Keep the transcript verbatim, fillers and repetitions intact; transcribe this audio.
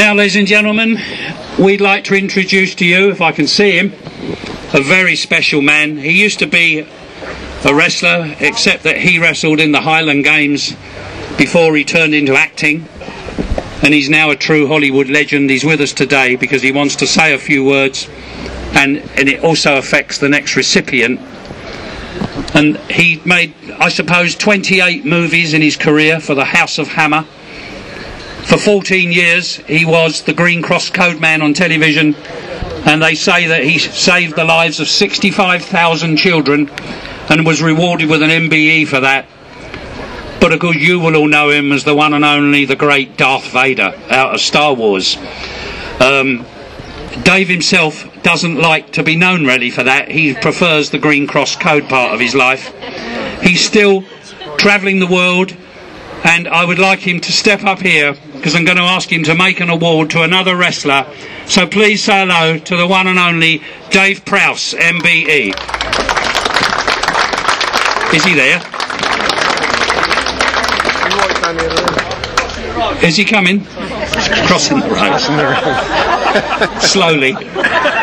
Now, ladies and gentlemen, we'd like to introduce to you, if I can see him, a very special man. He used to be a wrestler, except that he wrestled in the Highland Games before he turned into acting, and he's now a true Hollywood legend. He's with us today because he wants to say a few words, and, and it also affects the next recipient. And he made, I suppose, twenty-eight movies in his career for the House of Hammer. For fourteen years he was the Green Cross Code Man on television, and they say that he saved the lives of sixty-five thousand children and was rewarded with an M B E for that. But of course you will all know him as the one and only, the great Darth Vader out of Star Wars. Um, Dave himself doesn't like to be known really for that. He prefers the Green Cross Code part of his life. He's still travelling the world, and I would like him to step up here because I'm going to ask him to make an award to another wrestler. So please say hello to the one and only Dave Prowse, M B E. Is he there? Is he coming? Crossing the road. Slowly.